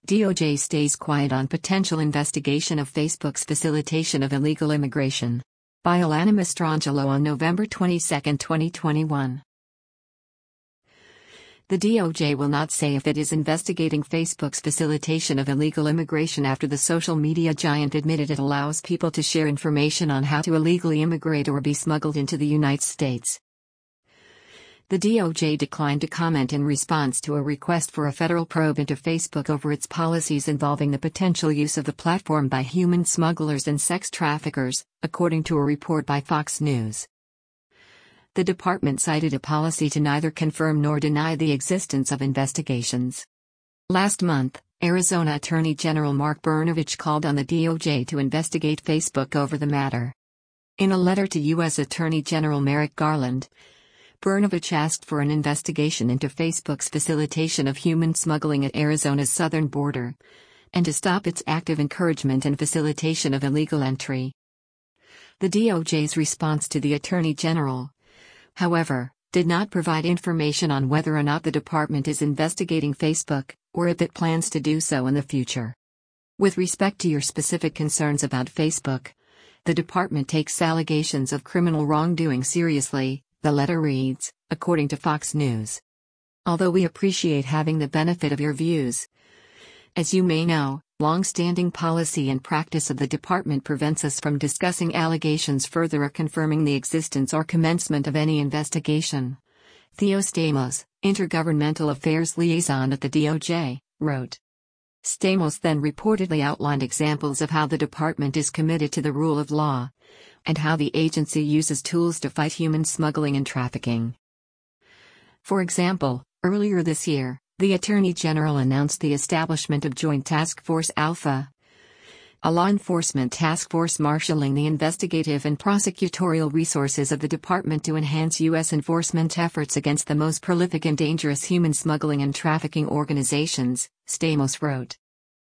DOJ stays quiet on potential investigation of Facebook's facilitation of illegal immigration. By Alana Mastrangelo on November 22, 2021. The DOJ will not say if it is investigating Facebook's facilitation of illegal immigration after the social media giant admitted it allows people to share information on how to illegally immigrate or be smuggled into the United States. The DOJ declined to comment in response to a request for a federal probe into Facebook over its policies involving the potential use of the platform by human smugglers and sex traffickers, according to a report by Fox News. The department cited a policy to neither confirm nor deny the existence of investigations. Last month, Arizona Attorney General Mark Brnovich called on the DOJ to investigate Facebook over the matter. In a letter to U.S. Attorney General Merrick Garland, Brnovich asked for an investigation into Facebook's facilitation of human smuggling at Arizona's southern border, and to stop its active encouragement and facilitation of illegal entry. The DOJ's response to the Attorney General, however, did not provide information on whether or not the department is investigating Facebook, or if it plans to do so in the future. With respect to your specific concerns about Facebook, the department takes allegations of criminal wrongdoing seriously, the letter reads, according to Fox News. Although we appreciate having the benefit of your views, as you may know, long-standing policy and practice of the department prevents us from discussing allegations further or confirming the existence or commencement of any investigation. Theo Stamos, Intergovernmental Affairs Liaison at the DOJ, wrote. Stamos then reportedly outlined examples of how the department is committed to the rule of law, and how the agency uses tools to fight human smuggling and trafficking. For example, earlier this year, the Attorney General announced the establishment of Joint Task Force Alpha, a law enforcement task force marshalling the investigative and prosecutorial resources of the department to enhance U.S. enforcement efforts against the most prolific and dangerous human smuggling and trafficking organizations, Stamos wrote.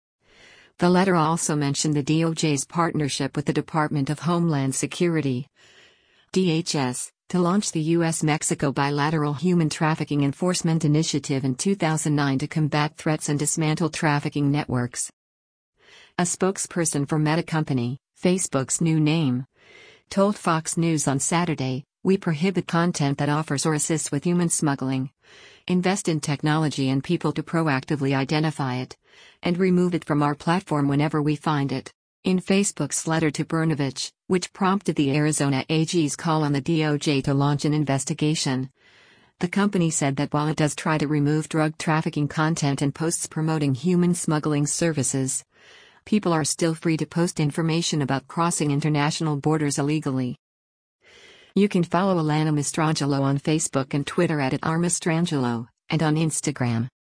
The letter also mentioned the DOJ's partnership with the Department of Homeland Security, DHS, to launch the U.S.-Mexico Bilateral Human Trafficking Enforcement Initiative in 2009 to combat threats and dismantle trafficking networks. A spokesperson for Meta Company, Facebook's new name, told Fox News on Saturday, "We prohibit content that offers or assists with human smuggling, invest in technology and people to proactively identify it, and remove it from our platform whenever we find it." In Facebook's letter to Brnovich, which prompted the Arizona AG's call on the DOJ to launch an investigation, the company said that while it does try to remove drug trafficking content and posts promoting human smuggling services, people are still free to post information about crossing international borders illegally. You can follow Alana Mastrangelo on Facebook and Twitter @RMastrangelo, and on Instagram